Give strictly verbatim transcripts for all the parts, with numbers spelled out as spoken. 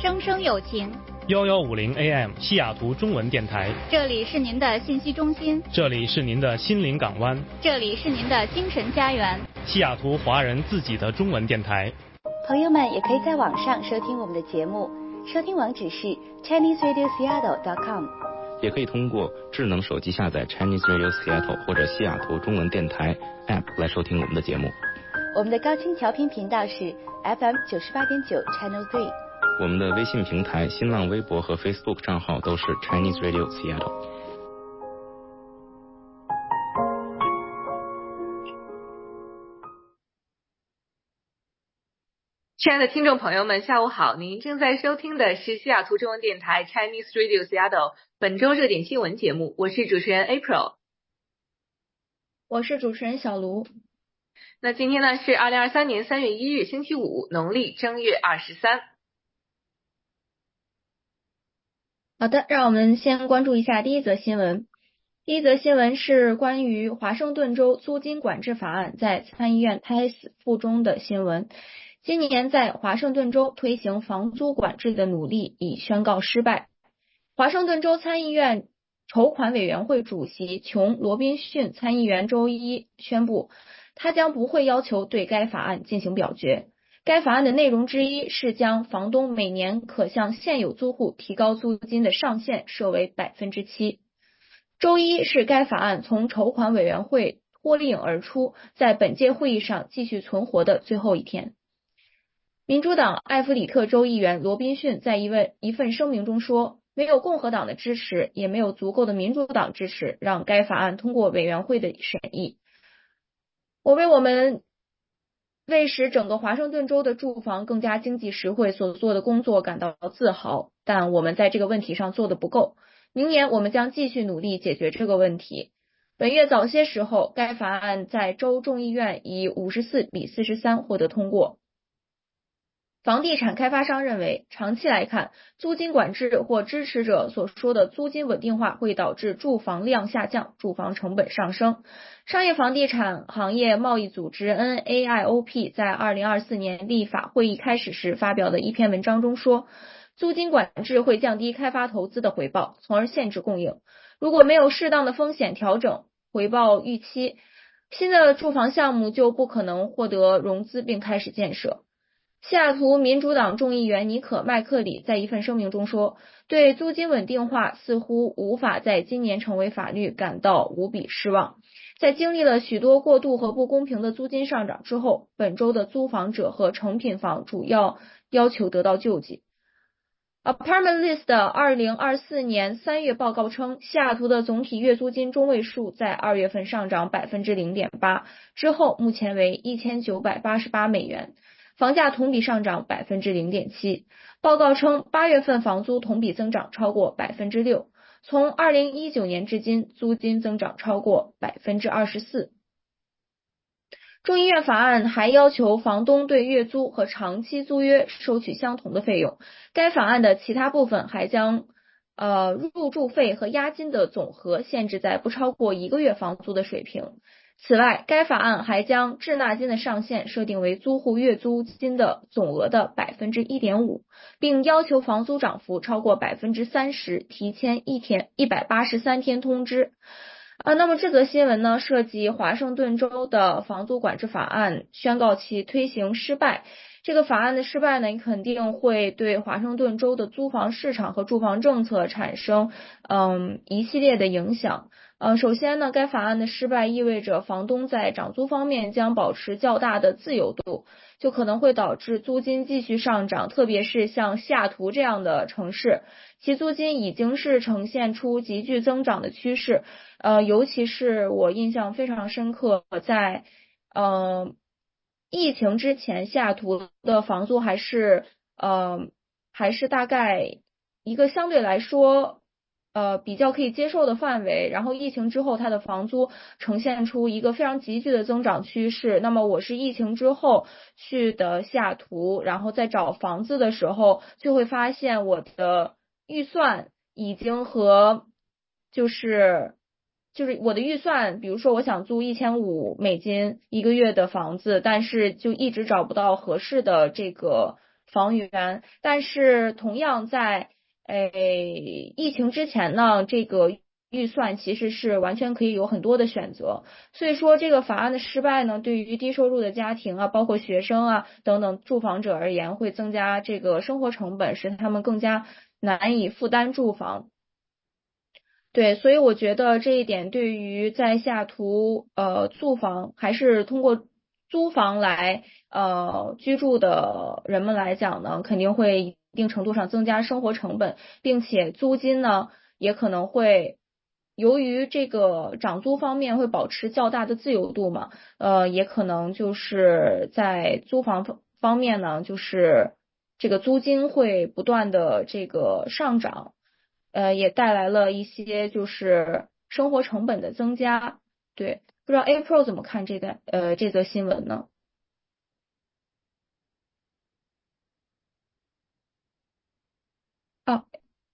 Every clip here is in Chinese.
声声有情。 幺幺五零 A M 西雅图中文电台， 这里是您的信息中心， 这里是您的心灵港湾， 这里是您的精神家园， 西雅图华人自己的中文电台。 朋友们也可以在网上收听我们的节目，收听网址是 Chinese Radio Seattle dot com， 也可以通过智能手机下载 Chinese Radio Seattle 或者西雅图中文电台 App 来收听我们的节目。 我们的高清调频频道是 F M 九十八点九 Channel Three。 我们的微信平台、新浪微博和 Facebook 账号都是 Chinese Radio Seattle。 亲爱的听众朋友们，下午好！您正在收听的是西雅图中文电台 Chinese Radio Seattle 本周热点新闻节目，我是主持人 April， 我是主持人小卢。 那今天呢是二零二三年三月一日星期五，农历正月二十三。 好的，让我们先关注一下第一则新闻。第一则新闻是关于华盛顿州租金管制法案在参议院胎死腹中的新闻。今年在华盛顿州推行房租管制的努力已宣告失败。华盛顿州参议院筹款委员会主席琼·罗宾逊参议员周一宣布，他将不会要求对该法案进行表决。该法案的内容之一是将房东每年可向现有租户提高租金的上限设为 百分之七。 周一是该法案从筹款委员会脱颖而出，在本届会议上继续存活的最后一天。民主党艾弗里特州议员罗宾逊在一位一份声明中说，没有共和党的支持，也没有足够的民主党支持让该法案通过委员会的审议。我为我们为使整个华盛顿州的住房更加经济实惠所做的工作感到自豪，但我们在这个问题上做得不够。明年我们将继续努力解决这个问题。本月早些时候，该法案在州众议院以五十四比四十三获得通过。房地产开发商认为，长期来看，租金管制或支持者所说的租金稳定化会导致住房量下降，住房成本上升。商业房地产行业贸易组织 N A I O P 在二零二四年立法会议开始时发表的一篇文章中说，租金管制会降低开发投资的回报，从而限制供应。如果没有适当的风险调整回报预期，新的住房项目就不可能获得融资并开始建设。西雅图民主党众议员尼可·麦克里在一份声明中说，对租金稳定化似乎无法在今年成为法律感到无比失望。在经历了许多过度和不公平的租金上涨之后，本州的租房者和成品房主要要求得到救济。Apartment List 的二零二四年三月报告称，西雅图的总体月租金中位数在二月份上涨 百分之零点八， 之后目前为一千九百八十八美元。房价同比上涨 百分之零点七。 报告称八月份房租同比增长超过 百分之六， 从二零一九年至今租金增长超过 百分之二十四。 众议院法案还要求房东对月租和长期租约收取相同的费用。该法案的其他部分还将呃入住费和押金的总和限制在不超过一个月房租的水平。此外，该法案还将滞纳金的上限设定为租户月租金的总额的 百分之一点五， 并要求房租涨幅超过 百分之三十 提前一天一百八十三天通知。啊，那么这则新闻呢，涉及华盛顿州的房租管制法案宣告其推行失败。这个法案的失败呢，肯定会对华盛顿州的租房市场和住房政策产生嗯一系列的影响。呃，首先呢，该法案的失败意味着房东在涨租方面将保持较大的自由度，就可能会导致租金继续上涨，特别是像西雅图这样的城市，其租金已经是呈现出急剧增长的趋势。呃，尤其是我印象非常深刻，在呃疫情之前，西雅图的房租还是呃还是大概一个相对来说呃比较可以接受的范围，然后疫情之后它的房租呈现出一个非常急剧的增长趋势。那么我是疫情之后去的西雅图，然后在找房子的时候就会发现我的预算已经和就是就是我的预算，比如说我想租一千五美金一个月的房子，但是就一直找不到合适的这个房源，但是同样在诶疫情之前呢，这个预算其实是完全可以有很多的选择，所以说这个法案的失败呢，对于低收入的家庭啊，包括学生啊等等住房者而言，会增加这个生活成本，使他们更加难以负担住房。对，所以我觉得这一点对于在西雅图呃租房还是通过租房来呃居住的人们来讲呢，肯定会一定程度上增加生活成本，并且租金呢也可能会由于这个涨租方面会保持较大的自由度嘛，呃，也可能就是在租房方方面呢，就是这个租金会不断的这个上涨。呃，也带来了一些就是生活成本的增加。对，不知道 April 怎么看这个呃这则新闻呢？啊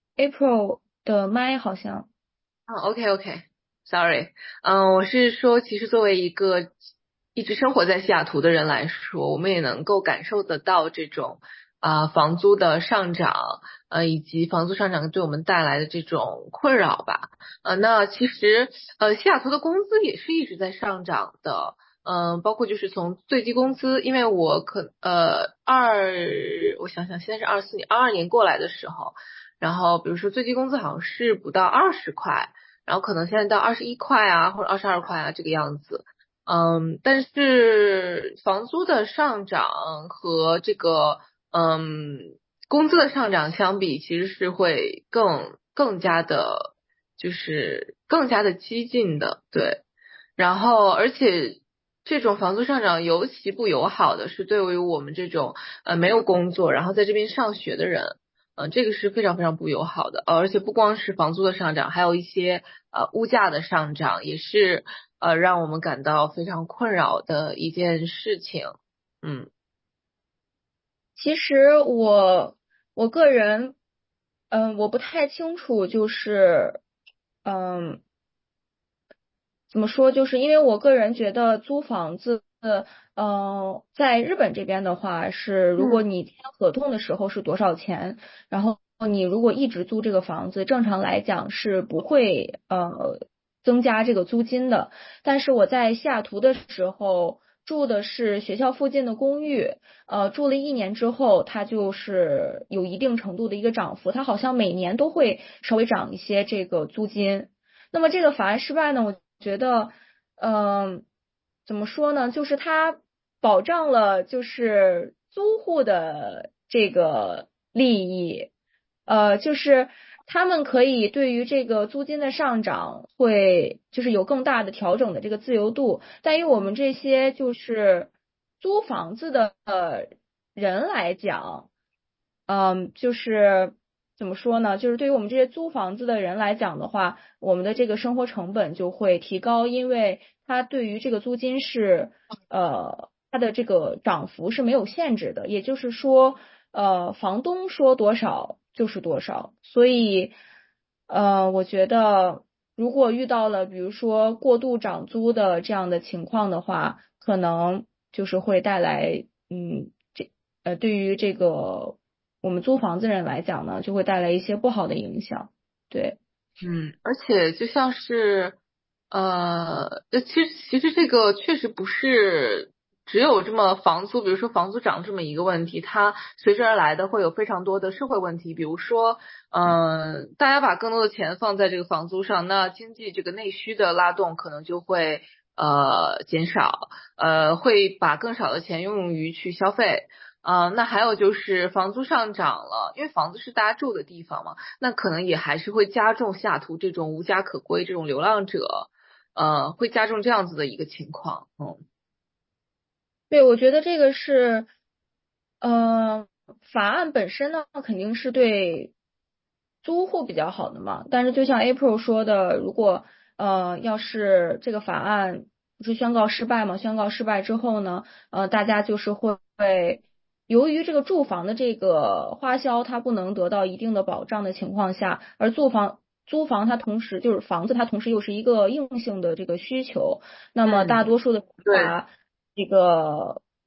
，April 的麦好像。 嗯，OK OK，Sorry，嗯，我是说，其实作为一个一直生活在西雅图的人来说，我们也能够感受得到这种啊、呃房租的上涨，呃，以及房租上涨对我们带来的这种困扰吧。呃，那其实呃西雅图的工资也是一直在上涨的。嗯、呃，包括就是从最低工资，因为我可呃二，我想想，现在是二四年，二二年过来的时候，然后比如说最低工资好像是不到二十块。然后可能现在到二十一块啊，或者二十二块啊这个样子。嗯，但是房租的上涨和这个嗯工资的上涨相比，其实是会更更加的，就是更加的激进的，对。然后而且这种房租上涨尤其不友好的是对于我们这种呃没有工作，然后在这边上学的人。嗯、呃，这个是非常非常不友好的，呃，而且不光是房租的上涨，还有一些呃物价的上涨，也是呃让我们感到非常困扰的一件事情。嗯， 其实我我个人，嗯，我不太清楚，就是嗯。怎么说？就是因为我个人觉得租房子，呃，在日本这边的话是，如果嗯你签合同的时候是多少钱，然后你如果一直租这个房子，正常来讲是不会呃增加这个租金的。但是我在西雅图的时候住的是学校附近的公寓，呃，住了一年之后，它就是有一定程度的一个涨幅，它好像每年都会稍微涨一些这个租金。那么这个法案失败呢，我觉得，嗯、怎么说呢？就是它保障了就是租户的这个利益，呃，就是他们可以对于这个租金的上涨会就是有更大的调整的这个自由度，但于我们这些就是租房子的呃人来讲，嗯，就是怎么说呢？就是对于我们这些租房子的人来讲的话，我们的这个生活成本就会提高，因为它对于这个租金是呃它的这个涨幅是没有限制的，也就是说，呃，房东说多少就是多少，所以呃，我觉得如果遇到了比如说过度涨租的这样的情况的话，可能就是会带来嗯这呃对于这个我们租房子人来讲呢，就会带来一些不好的影响。对。 嗯，而且就像是呃，呃其实其实这个确实不是只有这么房租，比如说房租涨这么一个问题，它随之而来的会有非常多的社会问题，比如说，嗯、大家把更多的钱放在这个房租上，那经济这个内需的拉动可能就会呃减少，呃会把更少的钱用于去消费。呃，那还有就是房租上涨了，因为房子是大家住的地方嘛，那可能也还是会加重西雅图这种无家可归这种流浪者，呃，会加重这样子的一个情况。嗯对，我觉得这个是，呃，法案本身呢，肯定是对租户比较好的嘛。但是就像 April 说的，如果呃要是这个法案不是宣告失败嘛，宣告失败之后呢，呃，大家就是会由于这个住房的这个花销它不能得到一定的保障的情况下，而租房租房它同时就是房子，它同时又是一个硬性的这个需求。那么大嗯， 多数的人对， 把这个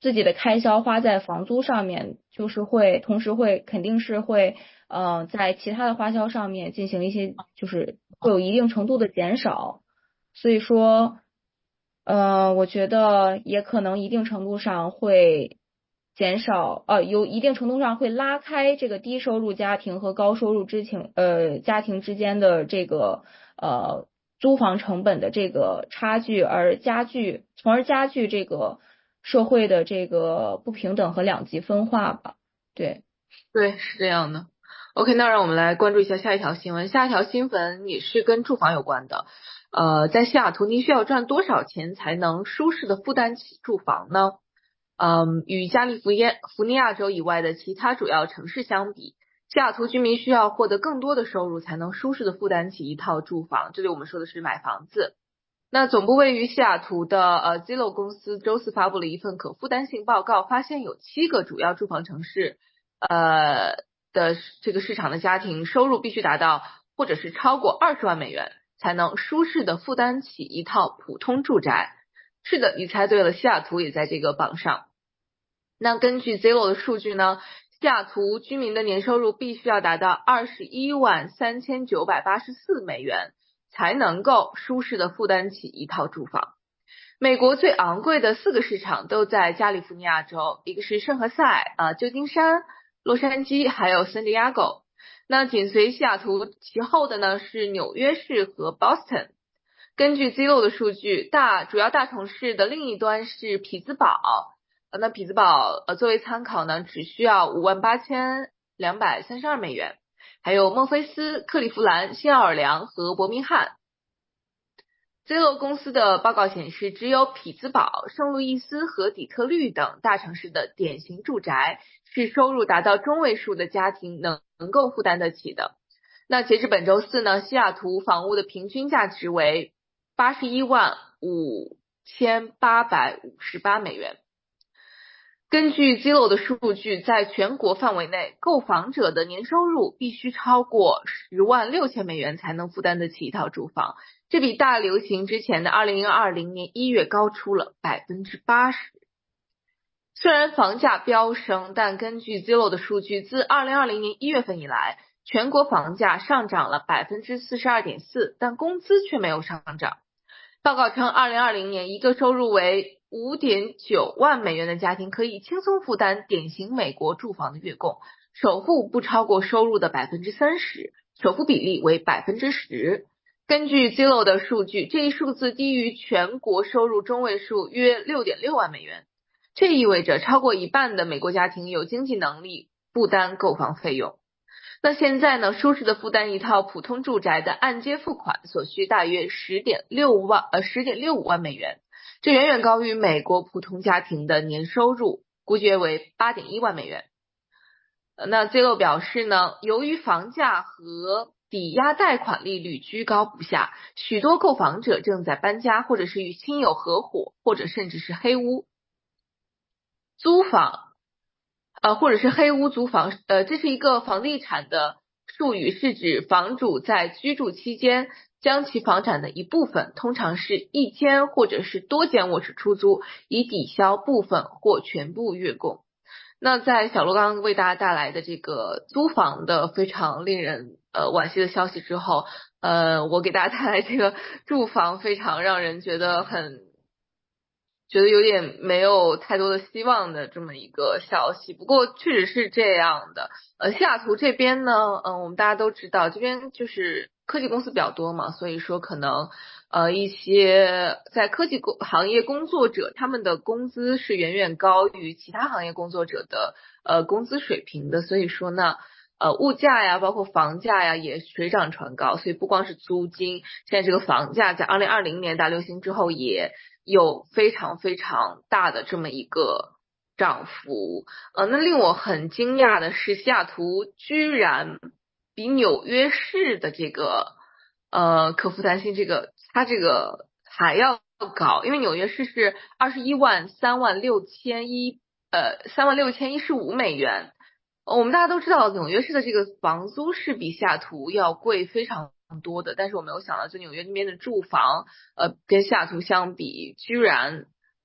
自己的开销花在房租上面，就是会同时会肯定是会呃在其他的花销上面进行一些就是会有一定程度的减少，所以说呃我觉得也可能一定程度上会减少呃有一定程度上会拉开这个低收入家庭和高收入之情呃家庭之间的这个呃租房成本的这个差距，而加剧从而加剧这个社会的这个不平等和两极分化吧。对对，是这样的。OK， 那让我们来关注一下下一条新闻。下一条新闻也是跟住房有关的。呃，在西雅图，您需要赚多少钱才能舒适的负担起住房呢？嗯，与加利福耶福尼亚州以外的其他主要城市相比，西雅图居民需要获得更多的收入才能舒适的负担起一套住房。这里我们说的是买房子。那总部位于西雅图的呃 Zillow 公司周四发布了一份可负担性报告，发现有七个主要住房城市呃的这个市场的家庭收入必须达到或者是超过二十万美元才能舒适的负担起一套普通住宅。是的，你猜对了，西雅图也在这个榜上。那根据 Zillow 的数据呢，西雅图居民的年收入必须要达到二十一万三千九百八十四美元才能够舒适的负担起一套住房。美国最昂贵的四个市场都在加利福尼亚州，一个是圣何塞、呃旧金山、洛杉矶还有圣地亚哥。那紧随西雅图其后的呢是纽约市和 Boston。根据 Zillow 的数据，大主要大城市的另一端是匹兹堡，呃那匹兹堡呃作为参考呢，只需要五万八千两百三十二美元，还有孟菲斯、克利夫兰、新奥尔良和伯明翰。Zillow 公司的报告显示，只有匹兹堡、圣路易斯和底特律等大城市的典型住宅是收入达到中位数的家庭能能够负担得起的。那截至本周四呢，西雅图房屋的平均价值为八十一万五千八百五十八美元。根据 Zillow 的数据，在全国范围内，购房者的年收入必须超过十万六千美元才能负担得起一套住房，这比大流行之前的二零二零年一月高出了 百分之八十。虽然房价飙升，但根据 Zillow 的数据，自二零二零年一月份以来，全国房价上涨了 百分之四十二点四， 但工资却没有上涨。报告称，二零二零年一个收入为 五点九万美元的家庭可以轻松负担典型美国住房的月供，首付不超过收入的 百分之三十， 首付比例为 百分之十。 根据 Zillow 的数据，这一数字低于全国收入中位数约 六点六万美元，这意味着超过一半的美国家庭有经济能力负担购房费用。那现在呢，舒适的负担一套普通住宅的按揭付款所需大约 十点六万呃 十点六五万美元，这远远高于美国普通家庭的年收入，估计为 八点一万美元。那 Zillow 表示呢，由于房价和抵押贷款利率居高不下，许多购房者正在搬家，或者是与亲友合伙，或者甚至是黑屋租房呃，或者是黑屋租房，呃，这是一个房地产的术语，是指房主在居住期间将其房产的一部分，通常是一间或者是多间卧室出租，以抵消部分或全部月供。那在小罗刚为大家带来的这个租房的非常令人呃惋惜的消息之后，呃，我给大家带来这个住房非常让人觉得很。觉得有点没有太多的希望的这么一个消息，不过确实是这样的。呃，西雅图这边呢，嗯、呃，我们大家都知道，这边就是科技公司比较多嘛，所以说可能呃一些在科技工行业工作者，他们的工资是远远高于其他行业工作者的呃工资水平的，所以说呢。呃，物价呀，包括房价呀，也水涨船高，所以不光是租金，现在这个房价在二零二零年大流行之后也有非常非常大的这么一个涨幅。呃，那令我很惊讶的是，西雅图居然比纽约市的这个呃可负担性这个它这个还要高，因为纽约市是二十一万三万六千一呃三万六千一十五美元。我们大家都知道纽约市的这个房租是比西雅图要贵非常多的，但是我没有想到就纽约那边的住房呃跟西雅图相比居然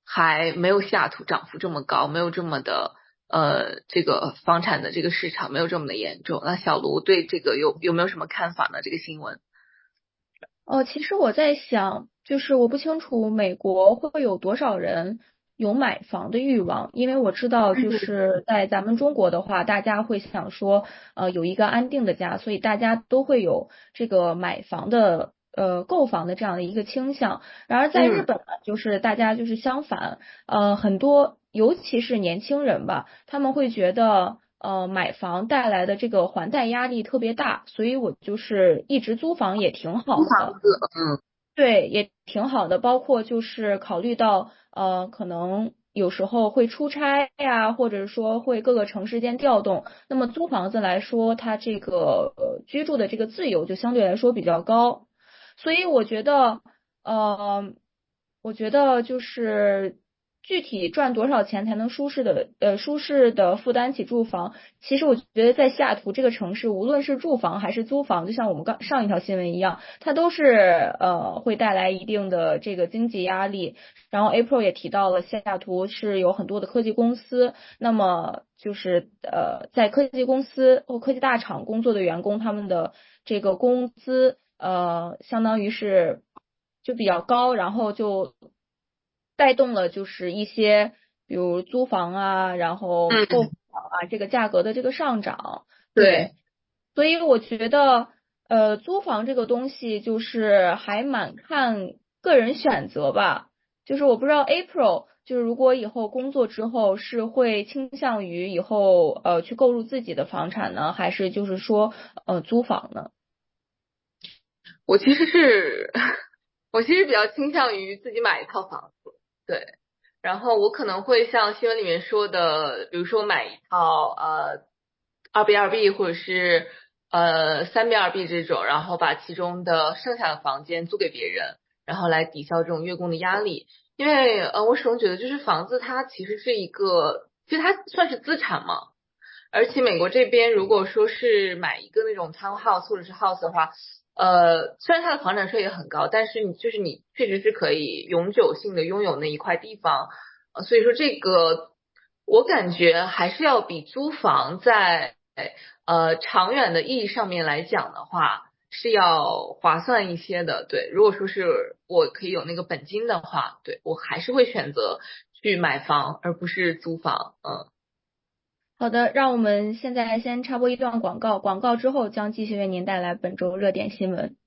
还没有西雅图涨幅这么高，没有这么的呃这个房产的这个市场没有这么的严重。那小卢对这个有有没有什么看法呢？这个新闻？ 哦，其实我在想，就是我不清楚美国会有多少人有买房的欲望，因为我知道就是在咱们中国的话，大家会想说，呃，有一个安定的家，所以大家都会有这个买房的。呃，购房的这样的一个倾向，然而在日本呢，就是大家就是相反，呃，很多尤其是年轻人吧，他们会觉得呃买房带来的这个还贷压力特别大，所以我就是一直租房也挺好的。 房子，嗯， 对，也挺好的，包括就是考虑到呃，可能有时候会出差呀，或者说会各个城市间调动，那么租房子来说，它这个呃居住的这个自由就相对来说比较高。所以我觉得，呃，我觉得就是具体赚多少钱才能舒适的呃舒适的负担起住房，其实我觉得在西雅图这个城市，无论是住房还是租房，就像我们刚上一条新闻一样，它都是呃会带来一定的这个经济压力。然后 April 也提到了，西雅图是有很多的科技公司，那么就是呃在科技公司或科技大厂工作的员工，他们的这个工资呃相当于是就比较高，然后就带动了就是一些比如租房啊，然后购房啊这个价格的这个上涨。对，所以我觉得呃租房这个东西就是还蛮看个人选择吧。就是我不知道 April 就是如果以后工作之后是会倾向于以后呃去购入自己的房产呢，还是就是说呃租房呢？ 我其实是我其实比较倾向于自己买一套房子，对。然后我可能会像新闻里面说的，比如说买一套呃二 B 二 B 或者是呃三 B 二 B 这种，然后把其中的剩下的房间租给别人，然后来抵消这种月供的压力。因为呃我始终觉得就是房子它其实是一个，其实它算是资产嘛。而且美国这边如果说是买一个那种 townhouse 或者是 house 的话，呃，虽然它的房产税也很高，但是你就是你确实是可以永久性的拥有那一块地方，呃，所以说这个我感觉还是要比租房在呃长远的意义上面来讲的话是要划算一些的。对，如果说是我可以有那个本金的话，对，我还是会选择去买房而不是租房。嗯。 好的，让我们现在先插播一段广告，广告之后将继续为您带来本周热点新闻。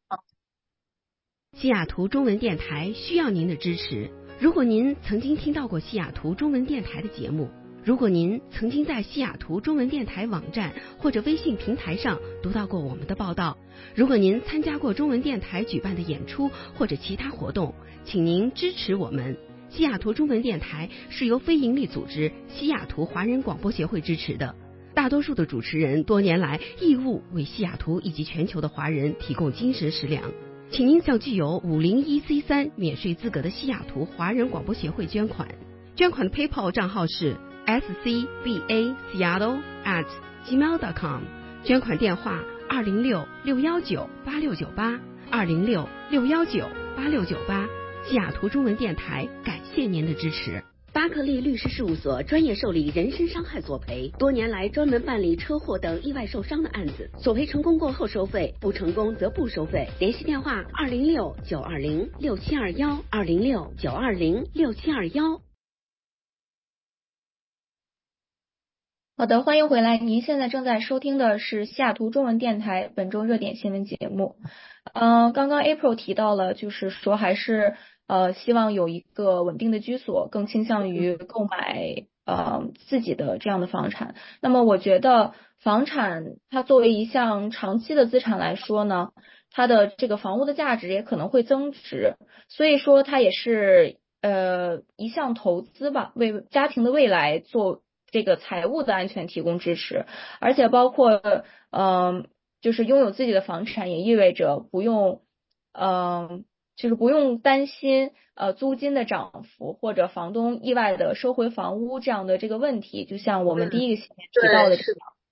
西雅图中文电台需要您的支持。如果您曾经听到过西雅图中文电台的节目，如果您曾经在西雅图中文电台网站或者微信平台上读到过我们的报道，如果您参加过中文电台举办的演出或者其他活动，请您支持我们。西雅图中文电台是由非营利组织西雅图华人广播协会支持的，大多数的主持人多年来义务为西雅图以及全球的华人提供精神食粮。请您向具有五零一 C 三 免税资格的西雅图华人广播协会捐款，捐款的 PayPal 账号是 s c b a seattle at gmail dot com， 捐款电话二零六六一九八六九八二零六六一九八六九八。西雅图中文电台感谢您的支持。巴克利律师事务所专业受理人身伤害索赔，多年来专门办理车祸等意外受伤的案子，索赔成功过后收费，不成功则不收费。联系电话二零六九二零六七二幺二零六九二零六七二幺。 好的，欢迎回来。您现在正在收听的是西雅图中文电台本周热点新闻节目。嗯、呃，刚刚 April 提到了，就是说还是呃希望有一个稳定的居所，更倾向于购买呃自己的这样的房产。那么我觉得房产它作为一项长期的资产来说呢，它的这个房屋的价值也可能会增值，所以说它也是呃一项投资吧，为家庭的未来做这个财务的安全提供支持。而且包括嗯、呃、就是拥有自己的房产也意味着不用嗯、呃就是不用担心呃租金的涨幅或者房东意外的收回房屋这样的这个问题，就像我们第一个新闻提到的这样。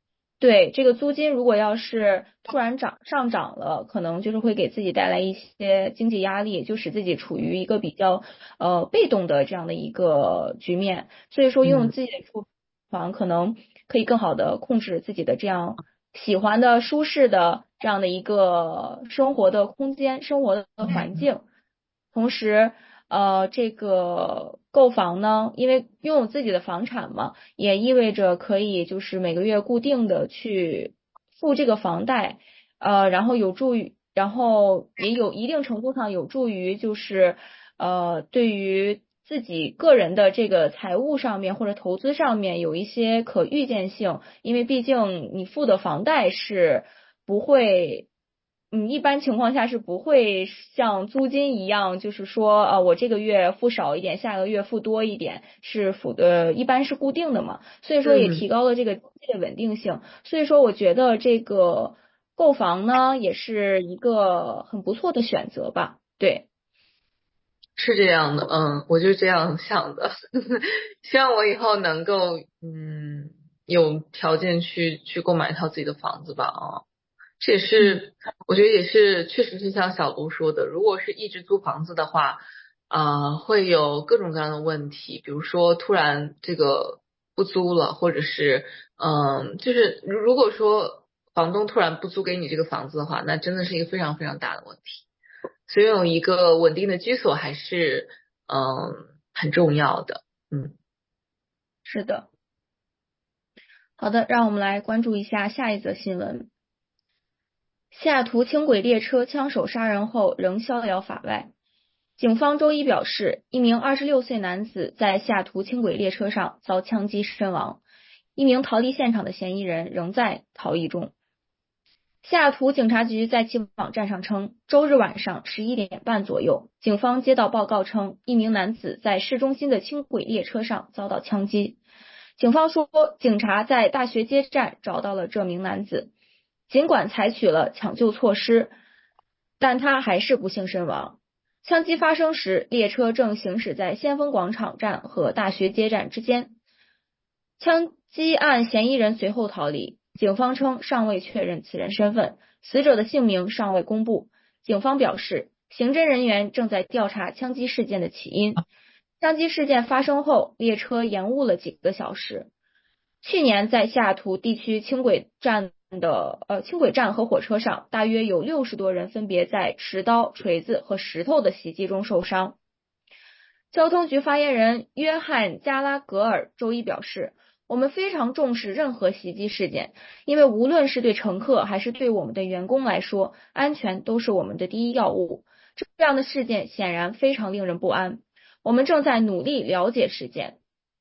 对，这个租金如果要是突然涨上涨了，可能就是会给自己带来一些经济压力，就使自己处于一个比较呃被动的这样的一个局面。所以说，拥有自己的住房可能可以更好的控制自己的这样喜欢的、舒适的这样的一个生活的空间、生活的环境。同时，呃，这个购房呢，因为拥有自己的房产嘛，也意味着可以就是每个月固定的去付这个房贷，呃，然后有助于，然后也有一定程度上有助于就是呃，对于自己个人的这个财务上面或者投资上面有一些可预见性，因为毕竟你付的房贷是不会。嗯，一般情况下是不会像租金一样，就是说，呃，我这个月付少一点，下个月付多一点，是付呃，一般是固定的嘛，所以说也提高了这个经济的稳定性。所以说，我觉得这个购房呢，也是一个很不错的选择吧。对， 是这样的，嗯，我就是这样想的。希望我以后能够，嗯，有条件去去购买一套自己的房子吧，啊。这也是，我觉得也是，确实是像小卢说的，如果是一直租房子的话，啊、呃，会有各种各样的问题，比如说突然这个不租了，或者是，嗯，就是如果说房东突然不租给你这个房子的话，那真的是一个非常非常大的问题。所以有一个稳定的居所还是，嗯，很重要的，嗯。 是的。好的，让我们来关注一下下一则新闻。西雅图轻轨列车枪手杀人后仍逍遥法外。警方周一表示，一名二十六岁男子在西雅图轻轨列车上遭枪击身亡，一名逃离现场的嫌疑人仍在逃逸中。西雅图警察局在其网站上称，周日晚上十一点半左右，警方接到报告称，一名男子在市中心的轻轨列车上遭到枪击。警方说，警察在大学街站找到了这名男子。尽管采取了抢救措施，但他还是不幸身亡。枪击发生时，列车正行驶在先锋广场站和大学街站之间。枪击案嫌疑人随后逃离，警方称尚未确认此人身份，死者的姓名尚未公布。警方表示，刑侦人员正在调查枪击事件的起因。枪击事件发生后，列车延误了几个小时。去年在西雅图地区轻轨站的呃轻轨站和火车上，大约有六十多人分别在持刀、锤子和石头的袭击中受伤。交通局发言人约翰加拉格尔周一表示，我们非常重视任何袭击事件，因为无论是对乘客还是对我们的员工来说，安全都是我们的第一要务。这样的事件显然非常令人不安，我们正在努力了解事件。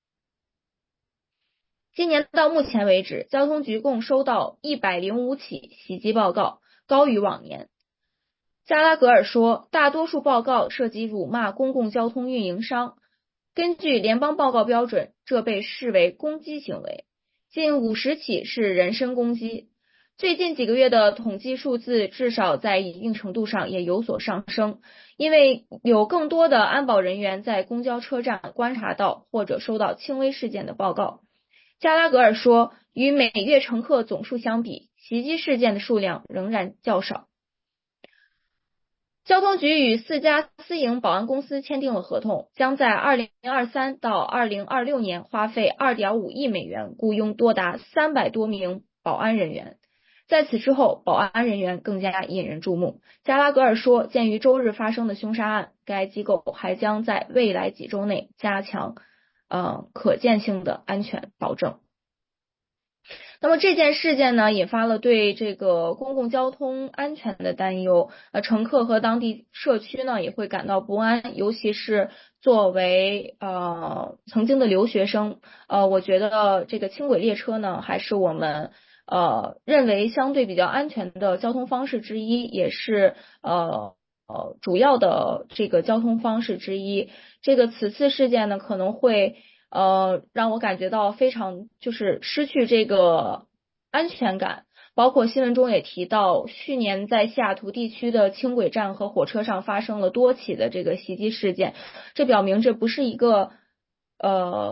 今年到目前为止，交通局共收到一百零五起袭击报告，高于往年。加拉格尔说，大多数报告涉及辱骂公共交通运营商。根据联邦报告标准，这被视为攻击行为。近五十起是人身攻击。最近几个月的统计数字至少在一定程度上也有所上升，因为有更多的安保人员在公交车站观察到或者收到轻微事件的报告。加拉格尔说，与每月乘客总数相比，袭击事件的数量仍然较少。交通局与四家私营保安公司签订了合同，将在二零二三到二零二六年花费 二点五亿美元雇佣多达三百多名保安人员。在此之后，保安人员更加引人注目。加拉格尔说，鉴于周日发生的凶杀案，该机构还将在未来几周内加强呃可见性的安全保证。那么这件事件呢，引发了对这个公共交通安全的担忧，呃，乘客和当地社区呢也会感到不安，尤其是作为呃曾经的留学生，呃，我觉得这个轻轨列车呢，还是我们呃认为相对比较安全的交通方式之一，也是呃呃主要的这个交通方式之一。这个此次事件呢，可能会呃，让我感觉到非常就是失去这个安全感，包括新闻中也提到，去年在西雅图地区的轻轨站和火车上发生了多起的这个袭击事件，这表明这不是一个呃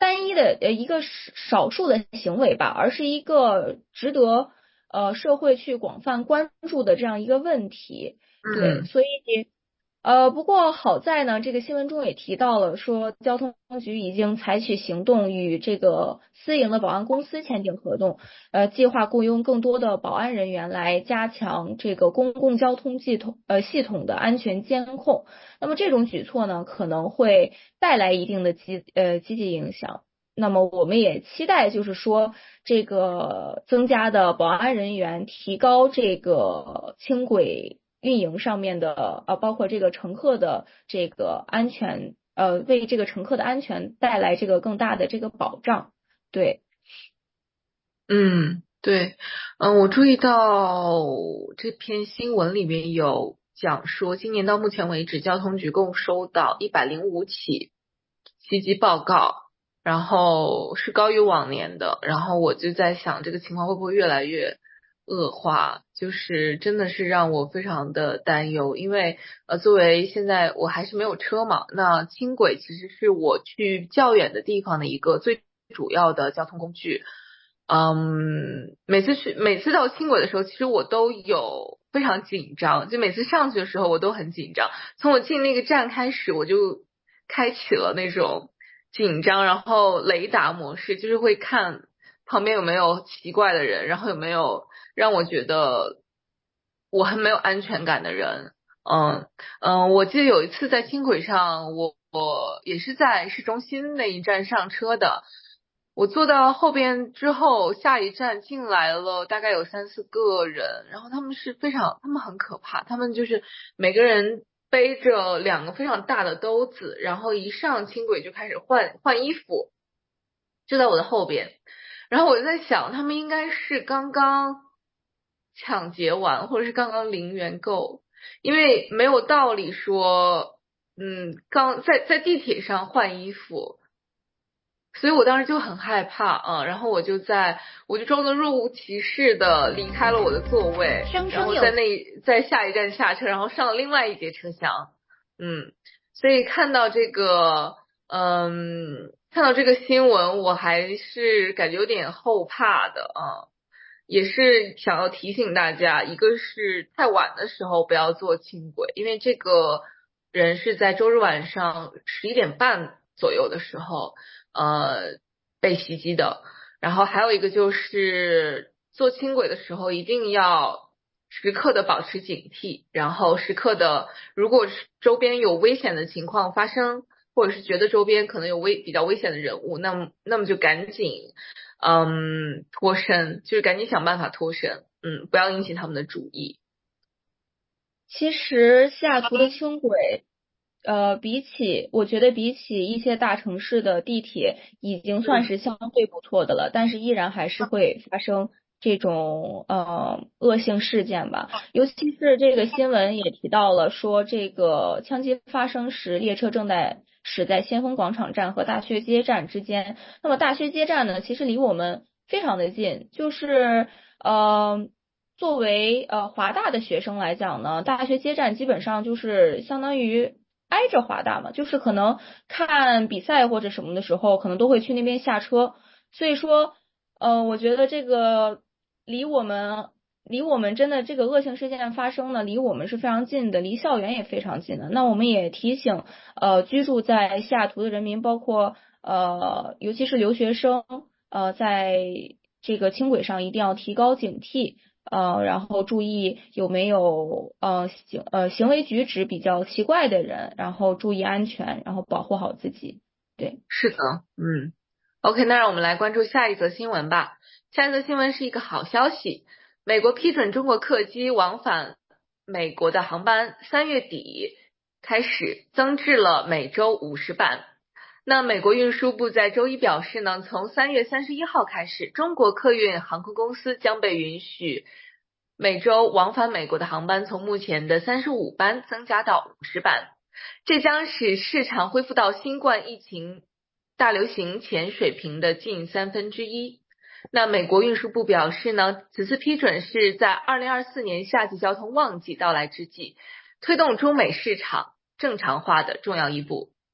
单一的呃一个少数的行为吧，而是一个值得呃社会去广泛关注的这样一个问题。对， 嗯所以呃，不过好在呢，这个新闻中也提到了说，交通局已经采取行动，与这个私营的保安公司签订合同，呃，计划雇佣更多的保安人员来加强这个公共交通系统呃系统的安全监控。那么这种举措呢，可能会带来一定的积呃积极影响。那么我们也期待，就是说这个增加的保安人员，提高这个轻轨运营上面的呃，包括这个乘客的这个安全，呃，为这个乘客的安全带来这个更大的这个保障。对， 嗯，对，嗯，我注意到这篇新闻里面有讲说，今年到目前为止，交通局共收到一百零五起袭击报告，然后是高于往年的。然后我就在想，这个情况会不会越来越恶化？就是真的是让我非常的担忧，因为呃，作为现在我还是没有车嘛，那轻轨其实是我去较远的地方的一个最主要的交通工具。嗯，每次去每次到轻轨的时候，其实我都有非常紧张，就每次上去的时候我都很紧张。从我进那个站开始，我就开启了那种紧张，然后雷达模式，就是会看旁边有没有奇怪的人，然后有没有让我觉得我很没有安全感的人。嗯嗯，我记得有一次在轻轨上，我我也是在市中心那一站上车的。我坐到后边之后，下一站进来了大概有三四个人，然后他们是非常，他们很可怕，他们就是每个人背着两个非常大的兜子，然后一上轻轨就开始换换衣服，就在我的后边。然后我就在想，他们应该是刚刚抢劫完，或者是刚刚零元购，因为没有道理说，嗯，刚在在地铁上换衣服。所以我当时就很害怕啊，然后我就在，我就装作若无其事的离开了我的座位，然后在那在下一站下车，然后上了另外一节车厢。嗯，所以看到这个，嗯，看到这个新闻，我还是感觉有点后怕的啊，也是想要提醒大家，一个是太晚的时候不要坐轻轨，因为这个人是在周日晚上十一点半左右的时候。呃，被袭击的。然后还有一个就是坐轻轨的时候一定要时刻的保持警惕，然后时刻的，如果是周边有危险的情况发生，或者是觉得周边可能有危比较危险的人物，那么那么就赶紧嗯脱身，就是赶紧想办法脱身，嗯，不要引起他们的注意。 其实西雅图的轻轨。呃，比起我觉得比起一些大城市的地铁，已经算是相对不错的了，但是依然还是会发生这种呃恶性事件吧。尤其是这个新闻也提到了说，这个枪击发生时，列车正在驶在先锋广场站和大学街站之间。那么大学街站呢，其实离我们非常的近，就是呃。作为呃华大的学生来讲呢，大学街站基本上就是相当于挨着华大嘛，就是可能看比赛或者什么的时候，可能都会去那边下车。所以说，呃，我觉得这个离我们离我们真的这个恶性事件发生呢，离我们是非常近的，离校园也非常近的。那我们也提醒呃居住在西雅图的人民，包括呃尤其是留学生，呃在这个轻轨上一定要提高警惕。呃，然后注意有没有呃行呃行为举止比较奇怪的人，然后注意安全，然后保护好自己。对， 是的，嗯。OK，那让我们来关注下一则新闻吧。下一则新闻是一个好消息，美国批准中国客机往返美国的航班，三月底开始增至了每周五十班。那美国运输部在周一表示呢，从三月三十一号开始，中国客运航空公司将被允许每周往返美国的航班从目前的三十五班增加到五十班，这将使市场恢复到新冠疫情大流行前水平的近三分之一。那美国运输部表示呢，此次批准是在二零二四年夏季交通旺季到来之际，推动中美市场正常化的重要一步。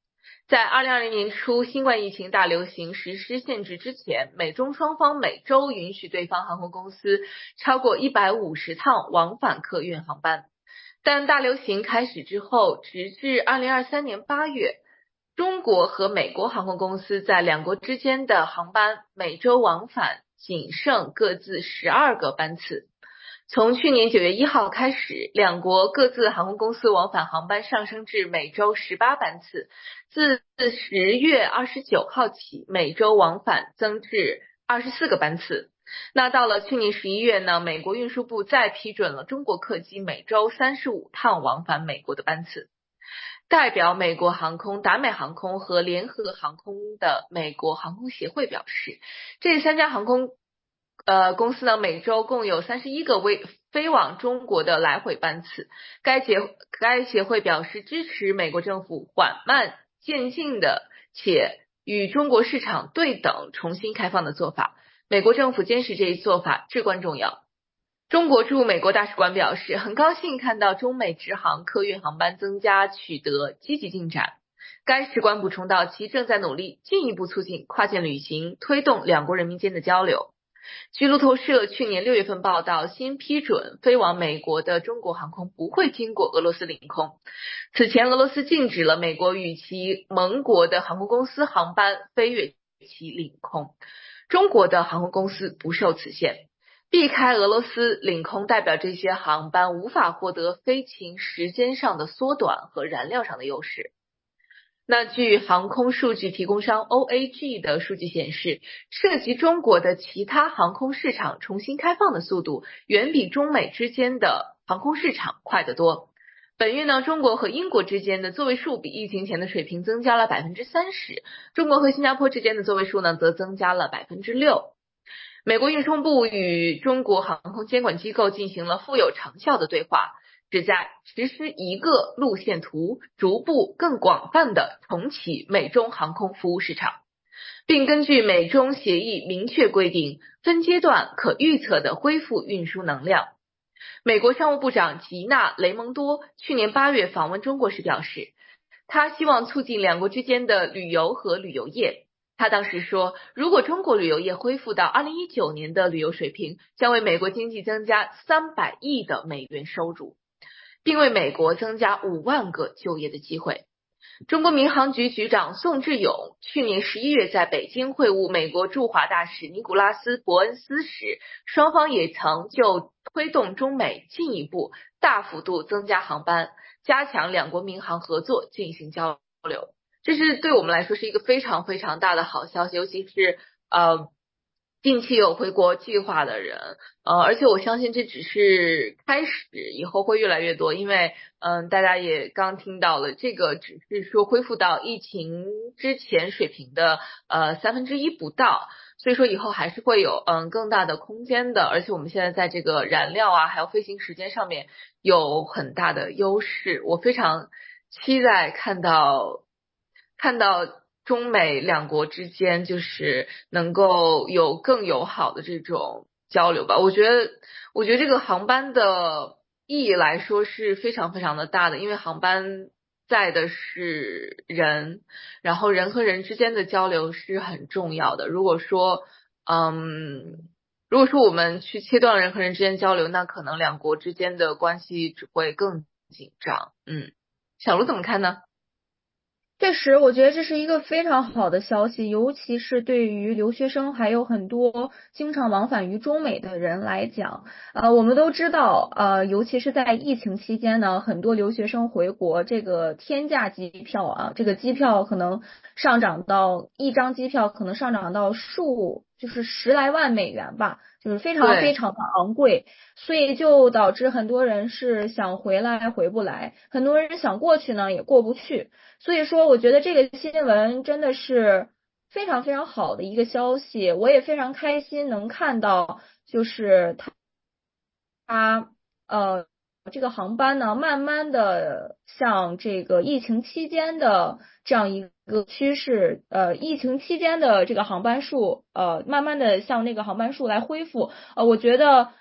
在二零二零年初新冠疫情大流行实施限制之前，美中双方每周允许对方航空公司超过一百五十趟往返客运航班。但大流行开始之后，直至二零二三年八月，中国和美国航空公司在两国之间的航班每周往返仅剩各自十二个班次。从去年九月一号开始，两国各自航空公司往返航班上升至每周十八班次，自十月二十九号起，每周往返增至二十四个班次。那到了去年十一月呢，美国运输部再批准了中国客机每周三十五趟往返美国的班次。代表美国航空、达美航空和联合航空的美国航空协会表示，这三家航空呃，公司呢每周共有三十一个为飞往中国的来回班次。该协该协会表示支持美国政府缓慢渐进的且与中国市场对等重新开放的做法。美国政府坚持这一做法至关重要。中国驻美国大使馆表示，很高兴看到中美直航客运航班增加取得积极进展。该使馆补充到，其正在努力进一步促进跨境旅行，推动两国人民间的交流。据路透社去年六月份报道，新批准飞往美国的中国航空不会经过俄罗斯领空。此前俄罗斯禁止了美国与其盟国的航空公司航班飞越其领空，中国的航空公司不受此限。避开俄罗斯领空代表这些航班无法获得飞行时间上的缩短和燃料上的优势。那据航空数据提供商 O A G 的数据显示，涉及中国的其他航空市场重新开放的速度远比中美之间的航空市场快得多。本月呢，中国和英国之间的座位数比疫情前的水平增加了 百分之三十， 中国和新加坡之间的座位数呢则增加了 百分之六。美国运输部与中国航空监管机构进行了富有成效的对话，旨在实施一个路线图，逐步更广泛地重启美中航空服务市场，并根据美中协议明确规定，分阶段可预测地恢复运输能量。美国商务部长吉娜·雷蒙多去年八月访问中国时表示，他希望促进两国之间的旅游和旅游业。他当时说，如果中国旅游业恢复到二零一九年的旅游水平，将为美国经济增加三百亿的美元收入，并为美国增加五万个就业的机会。中国民航局局长宋志勇去年十一月在北京会晤美国驻华大使尼古拉斯·伯恩斯时，双方也曾就推动中美进一步大幅度增加航班，加强两国民航合作进行交流。这是对我们来说是一个非常非常大的好消息，尤其是呃近期有回国计划的人，呃，而且我相信这只是开始，以后会越来越多，因为嗯、呃，大家也刚听到了，这个只是说恢复到疫情之前水平的呃三分之一不到，所以说以后还是会有嗯更大的空间的，而且我们现在在这个燃料啊，还有飞行时间上面有很大的优势，我非常期待看到看到中美两国之间就是能够有更友好的这种交流吧。我觉得我觉得这个航班的意义来说是非常非常的大的，因为航班载的是人，然后人和人之间的交流是很重要的。如果说嗯如果说我们去切断人和人之间交流，那可能两国之间的关系只会更紧张。嗯，小卢怎么看呢？ 确实，我觉得这是一个非常好的消息，尤其是对于留学生还有很多经常往返于中美的人来讲。呃，我们都知道，呃，尤其是在疫情期间呢，很多留学生回国，这个天价机票啊，这个机票可能上涨到一张机票可能上涨到数就是十来万美元吧，就是非常非常的昂贵，所以就导致很多人是想回来回不来，很多人想过去呢也过不去。所以说我觉得这个新闻真的是非常非常好的一个消息，我也非常开心能看到就是他他呃这个航班呢慢慢的向这个疫情期间的这样一个趋势，呃疫情期间的这个航班数呃慢慢的向那个航班数来恢复。呃我觉得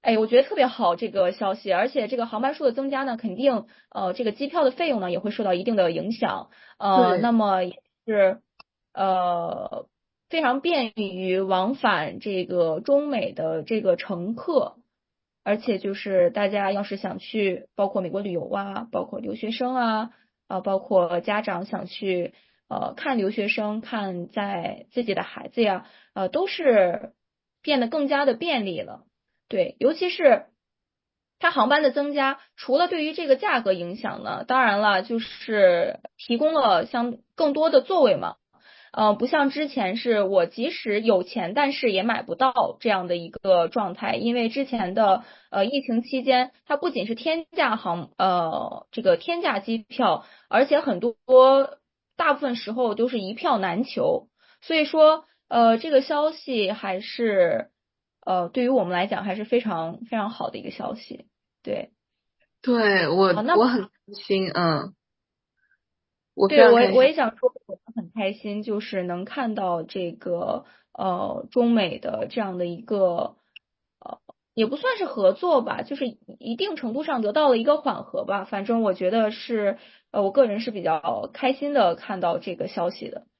哎，我觉得特别好这个消息，而且这个航班数的增加呢，肯定呃这个机票的费用呢也会受到一定的影响，呃，那么也是呃非常便于往返这个中美的这个乘客。而且就是大家要是想去，包括美国旅游啊，包括留学生啊，啊，包括家长想去呃看留学生，看在自己的孩子呀，呃，都是变得更加的便利了。对，尤其是它航班的增加，除了对于这个价格影响呢，当然了，就是提供了相更多的座位嘛。呃，不像之前是我即使有钱，但是也买不到这样的一个状态，因为之前的呃疫情期间，它不仅是天价航呃这个天价机票，而且很多大部分时候都是一票难求，所以说呃这个消息还是呃对于我们来讲还是非常非常好的一个消息，对。 对我好，那我很开心，嗯，我非对，我也常开心。 我也想说，我很开心，就是能看到这个呃中美的这样的一个呃也不算是合作吧，就是一定程度上得到了一个缓和吧。反正我觉得是呃我个人是比较开心的看到这个消息的。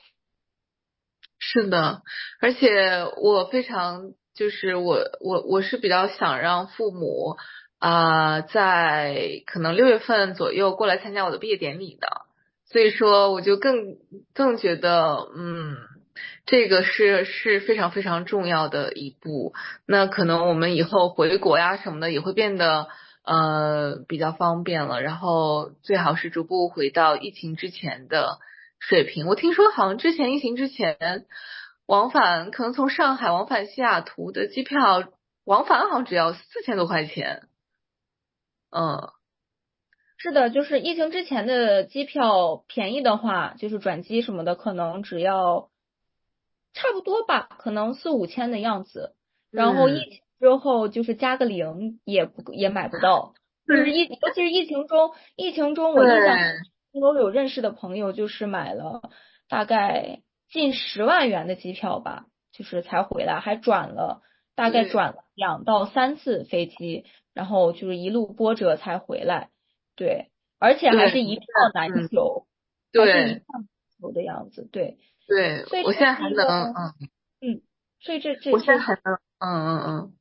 是的，而且我非常就是我我我是比较想让父母啊、在可能六月份左右过来参加我的毕业典礼的，所以说我就更更觉得嗯，这个是是非常非常重要的一步。那可能我们以后回国呀什么的也会变得呃比较方便了，然后最好是逐步回到疫情之前的水平。我听说好像之前疫情之前，往返可能从上海往返西雅图的机票，往返好像只要四千多块钱。嗯， 是的，就是疫情之前的机票便宜的话，就是转机什么的，可能只要差不多吧，可能四五千的样子。然后疫嗯， 情之后，就是加个零也不也买不到。就是对疫，尤其是疫情中，疫情中我印象对我有认识的朋友，就是买了大概近十万元的机票吧，就是才回来，还转了大概对转了两到三次飞机，然后就是一路波折才回来。对，而且还对， 是一票难嗯， 求，还是一对票难求的样子。对， 对， 所以这我现在还能， 是一个， 嗯， 嗯，所以这这我现在这还能，嗯嗯嗯。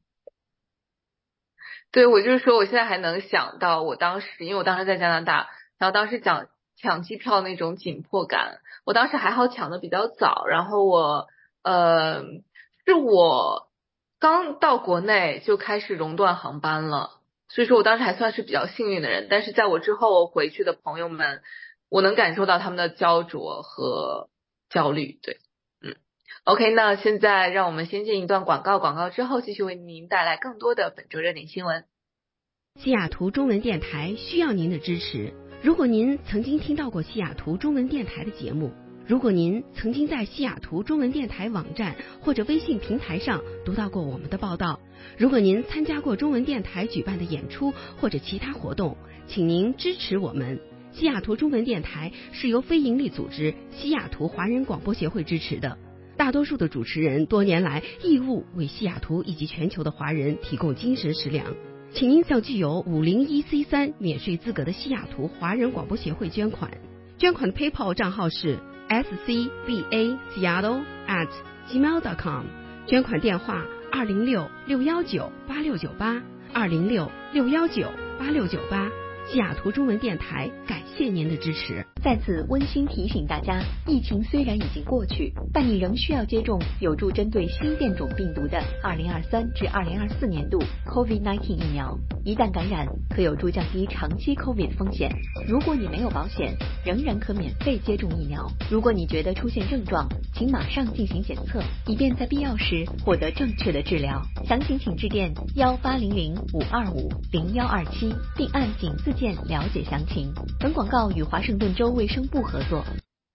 对，我就是说，我现在还能想到我当时，因为我当时在加拿大，然后当时讲抢机票那种紧迫感，我当时还好抢的比较早，然后我呃，是我刚到国内就开始熔断航班了，所以说我当时还算是比较幸运的人，但是在我之后回去的朋友们，我能感受到他们的焦灼和焦虑，对，嗯。OK，那现在让我们先进一段广告，广告之后继续为您带来更多的本周热点新闻。 西雅图中文电台需要您的支持。如果您曾经听到过西雅图中文电台的节目，如果您曾经在西雅图中文电台网站或者微信平台上读到过我们的报道，如果您参加过中文电台举办的演出或者其他活动，请您支持我们。西雅图中文电台是由非营利组织西雅图华人广播协会支持的。大多数的主持人多年来义务为西雅图以及全球的华人提供精神食粮，请您向具有五零一 C 三免税资格的西雅图华人广播协会捐款。捐款的 PayPal 账号是 s c b a seattle at gmail dot com， 捐款电话二零六六幺九八六九八二零六六幺九八六九八。西雅图中文电台感谢您的支持。 再次温馨提醒大家，疫情虽然已经过去，但你仍需要接种有助针对新变种病毒的二零二三至二零二四年度 COVID 十九 疫苗。一旦感染，可有助降低长期 COVID 风险。如果你没有保险，仍然可免费接种疫苗。如果你觉得出现症状，请马上进行检测，以便在必要时获得正确的治疗。详情请致电幺八零零五二五零幺二七，并按井字键了解详情。本广告与华盛顿州卫生部合作。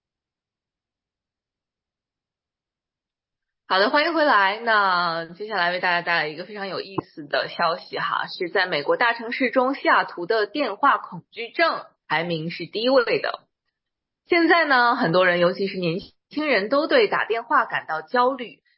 好的，欢迎回来。那接下来为大家带来一个非常有意思的消息哈，是在美国大城市中，西雅图的电话恐惧症排名是第一位的。现在呢，很多人尤其是年轻人都对打电话感到焦虑，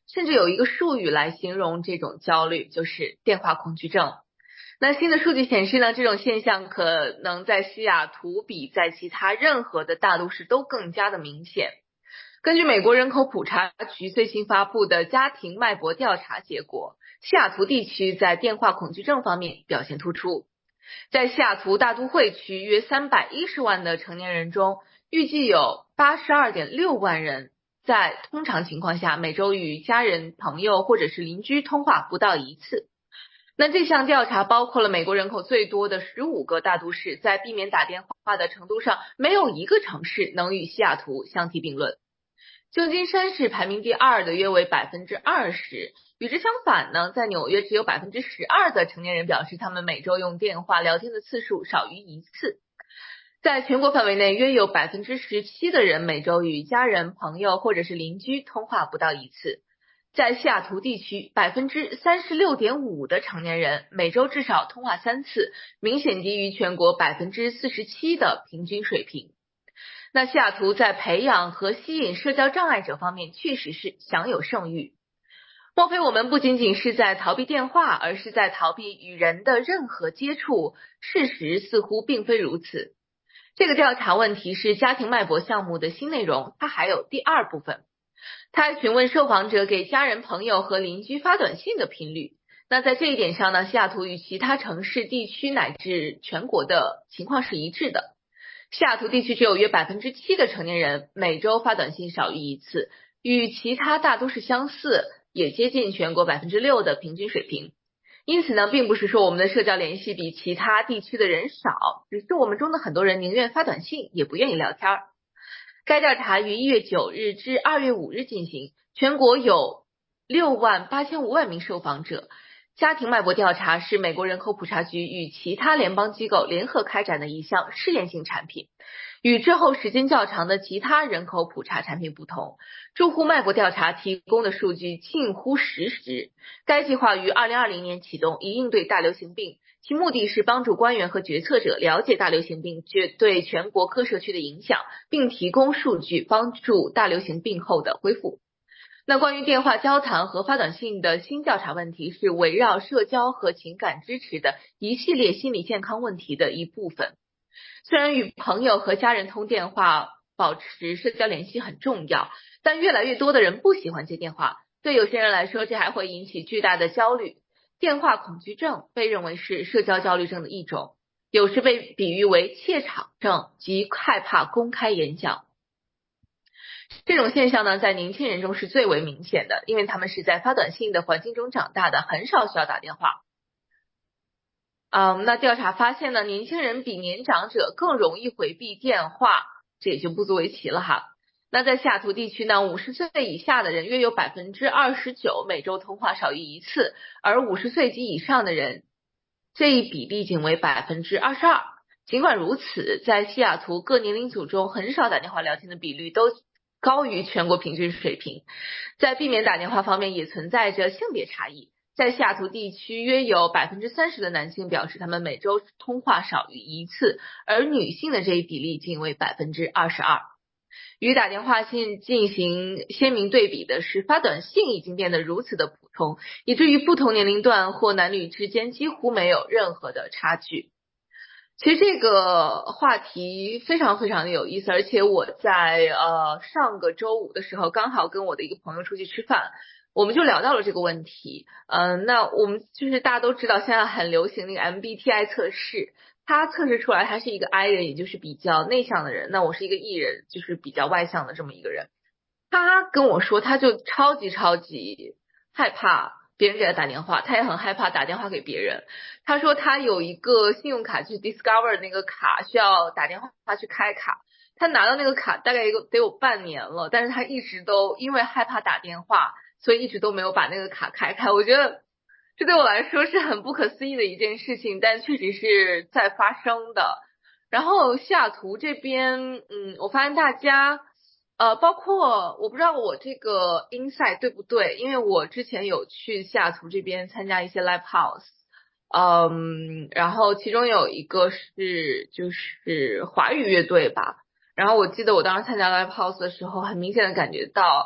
甚至有一个术语来形容这种焦虑，就是电话恐惧症。那新的数据显示呢，这种现象可能在西雅图比在其他任何的大都市都更加的明显。根据美国人口普查局最新发布的家庭脉搏调查结果，西雅图地区在电话恐惧症方面表现突出。在西雅图大都会区约三百一十万的成年人中，预计有 八十二点六万人在通常情况下每周与家人、朋友或者是邻居通话不到一次。那这项调查包括了美国人口最多的十五个大都市，在避免打电话的程度上，没有一个城市能与西雅图相提并论。旧金山是排名第二的，约为 百分之二十。与之相反呢，在纽约只有 百分之十二 的成年人表示他们每周用电话聊天的次数少于一次。在全国范围内，约有 百分之十七 的人每周与家人、朋友或者是邻居通话不到一次。在西雅图地区 百分之三十六点五 的成年人每周至少通话三次，明显低于全国 百分之四十七 的平均水平。那西雅图在培养和吸引社交障碍者方面确实是享有盛誉。莫非我们不仅仅是在逃避电话，而是在逃避与人的任何接触？事实似乎并非如此。这个调查问题是家庭脉搏项目的新内容，它还有第二部分。他还询问受访者给家人、朋友和邻居发短信的频率。那在这一点上呢，西雅图与其他城市、地区乃至全国的情况是一致的。西雅图地区只有约 百分之七 的成年人每周发短信少于一次，与其他大都市相似，也接近全国 百分之六 的平均水平。因此呢，并不是说我们的社交联系比其他地区的人少，只是我们中的很多人宁愿发短信，也不愿意聊天。该调查于一月九日至二月五日进行，全国有六万八千五百名受访者。家庭脉搏调查是美国人口普查局与其他联邦机构联合开展的一项试验性产品。与之后时间较长的其他人口普查产品不同，住户脉搏调查提供的数据近乎实时。该计划于二零二零年启动，以应对大流行病，其目的是帮助官员和决策者了解大流行病对全国各社区的影响，并提供数据帮助大流行病后的恢复。那关于电话交谈和发短信的新调查问题是围绕社交和情感支持的一系列心理健康问题的一部分。虽然与朋友和家人通电话保持社交联系很重要，但越来越多的人不喜欢接电话，对有些人来说这还会引起巨大的焦虑。电话恐惧症被认为是社交焦虑症的一种，有时被比喻为怯场症，即害怕公开演讲。这种现象呢，在年轻人中是最为明显的，因为他们是在发短信的环境中长大的，很少需要打电话。嗯，那调查发现呢，年轻人比年长者更容易回避电话，这也就不足为奇了哈。那在西雅图地区呢，五十岁以下的人约有 百分之二十九 每周通话少于一次，而五十岁及以上的人这一比例仅为 百分之二十二。尽管如此，在西雅图各年龄组中很少打电话聊天的比率都高于全国平均水平。在避免打电话方面也存在着性别差异。在西雅图地区约有 百分之三十 的男性表示他们每周通话少于一次，而女性的这一比例仅为 百分之二十二。与打电话信进行鲜明对比的是，发短信已经变得如此的普通，以至于不同年龄段或男女之间几乎没有任何的差距。其实这个话题非常非常的有意思，而且我在呃上个周五的时候刚好跟我的一个朋友出去吃饭，我们就聊到了这个问题。嗯、呃，那我们就是大家都知道现在很流行那个 M B T I 测试，它测试出来他是一个 I 人，也就是比较内向的人，那我是一个 E 人，就是比较外向的这么一个人。他跟我说他就超级超级害怕别人给他打电话，他也很害怕打电话给别人。他说他有一个信用卡，就是 Discover 那个卡需要打电话去开卡，他拿到那个卡大概一个得有半年了，但是他一直都因为害怕打电话，所以一直都没有把那个卡开开。我觉得这对我来说是很不可思议的一件事情，但确实是在发生的。然后西雅图这边，嗯，我发现大家呃，包括我不知道我这个 insight 对不对，因为我之前有去西雅图这边参加一些 live house， 嗯，然后其中有一个是就是华语乐队吧，然后我记得我当时参加 live house 的时候，很明显的感觉到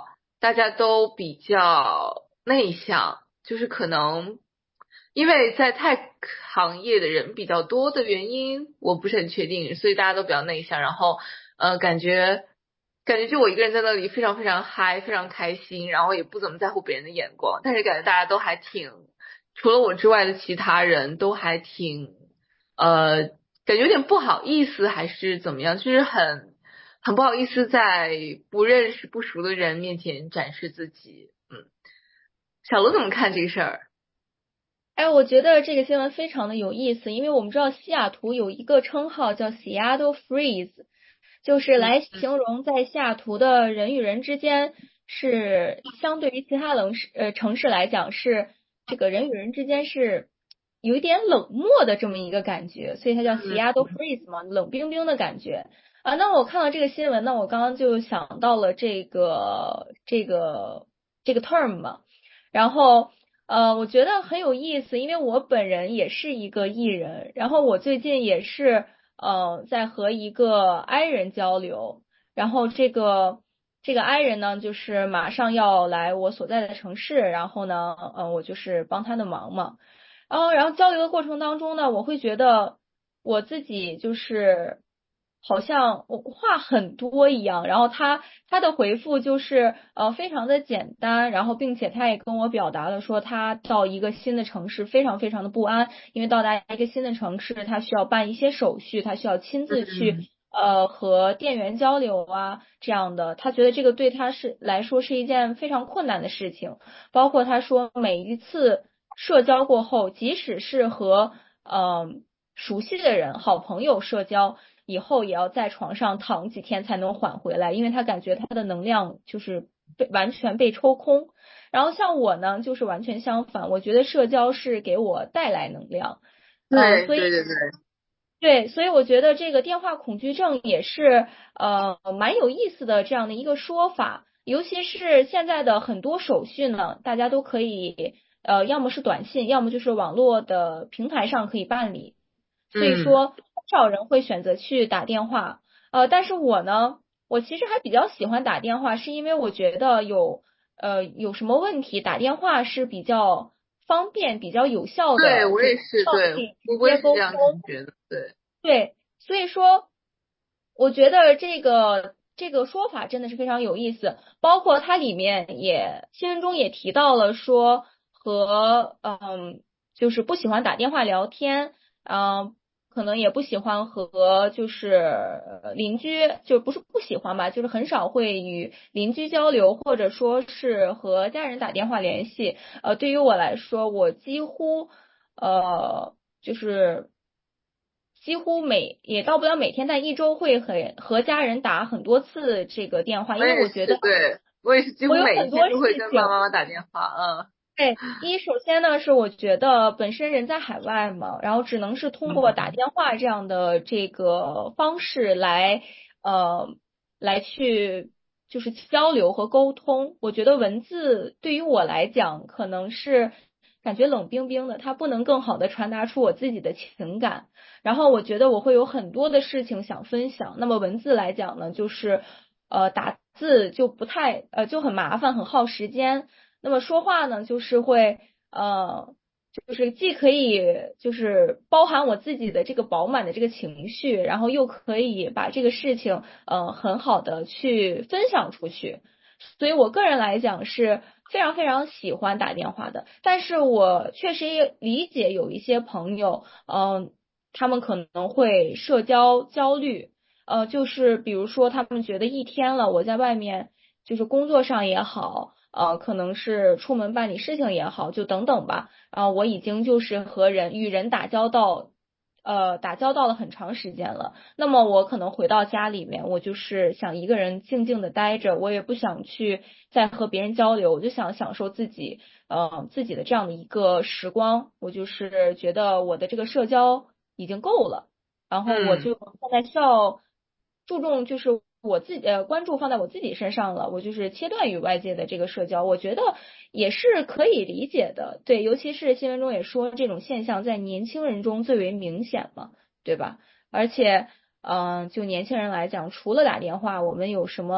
大家都比较内向，就是可能因为在 tech 行业的人比较多的原因，我不是很确定，所以大家都比较内向，然后呃感觉感觉就我一个人在那里非常非常嗨，非常开心，然后也不怎么在乎别人的眼光，但是感觉大家都还挺，除了我之外的其他人都还挺呃感觉有点不好意思还是怎么样，就是很很不好意思在不认识不熟的人面前展示自己。嗯，小罗怎么看这个事儿？ 哎，我觉得这个新闻非常的有意思，因为我们知道西雅图有一个称号叫 Seattle Freeze，就是来形容在西雅图的人与人之间是相对于其他冷市呃城市来讲是这个人与人之间是有一点冷漠的这么一个感觉，所以它叫 Seattle Freeze 嘛，冷冰冰的感觉啊。那我看到这个新闻呢，我刚刚就想到了这个这个这个 term 嘛，然后。呃，我觉得很有意思，因为我本人也是一个 E 人，然后我最近也是呃在和一个 I 人交流，然后这个这个 I 人呢，就是马上要来我所在的城市，然后呢，呃，我就是帮他的忙嘛，然后然后交流的过程当中呢，我会觉得我自己就是好像我话很多一样，然后他他的回复就是呃非常的简单，然后并且他也跟我表达了说他到一个新的城市非常非常的不安，因为到达一个新的城市，他需要办一些手续，他需要亲自去呃和店员交流啊这样的，他觉得这个对他是来说是一件非常困难的事情，包括他说每一次社交过后，即使是和呃熟悉的人、好朋友社交。以后也要在床上躺几天才能缓回来，因为他感觉他的能量就是被完全被抽空。然后像我呢，就是完全相反，我觉得社交是给我带来能量，呃， 对所以对对对。 对，所以我觉得这个电话恐惧症也是呃蛮有意思的这样的一个说法，尤其是现在的很多手续呢，大家都可以呃要么是短信，要么就是网络的平台上可以办理。所以说很少人会选择去打电话，呃，但是我呢，我其实还比较喜欢打电话，是因为我觉得有呃有什么问题打电话是比较方便、比较有效对， 的，这个我也是，对， 可以直我也接沟通。 是这样感觉的，对。 对，所以说我觉得这个这个说法真的是非常有意思，包括它里面也新闻中也提到了说和嗯就是不喜欢打电话聊天，嗯可能也不喜欢和就是呃邻居，就不是不喜欢吧，就是很少会与邻居交流，或者说是和家人打电话联系。呃，对于我来说，我几乎呃就是几乎每也到不了每天，但一周会和和家人打很多次这个电话，因为我也是， 我觉得对，我也是几乎我有每一很多事天都会跟爸情。 爸妈妈打电话，嗯。 对，一首先呢是我觉得本身人在海外嘛，然后只能是通过打电话这样的这个方式来呃来去就是交流和沟通。我觉得文字对于我来讲可能是感觉冷冰冰的，它不能更好的传达出我自己的情感。然后我觉得我会有很多的事情想分享，那么文字来讲呢，就是呃打字就不太呃就很麻烦，很耗时间。那么说话呢，就是会呃，就是既可以就是包含我自己的这个饱满的这个情绪，然后又可以把这个事情呃很好的去分享出去。所以我个人来讲是非常非常喜欢打电话的，但是我确实也理解有一些朋友，嗯、他们可能会社交焦虑，呃，就是比如说他们觉得一天了，我在外面就是工作上也好。呃，可能是出门办理事情也好，就等等吧。啊、我已经就是和人与人打交道，呃，打交道了很长时间了。那么我可能回到家里面，我就是想一个人静静的待着，我也不想去再和别人交流，我就想享受自己，呃，自己的这样的一个时光。我就是觉得我的这个社交已经够了。然后我嗯。 就现在需要注重就是我自己呃关注放在我自己身上了，我就是切断与外界的这个社交，我觉得也是可以理解的，对，尤其是新闻中也说这种现象在年轻人中最为明显嘛，对吧？而且，嗯、呃就年轻人来讲，除了打电话，我们有什么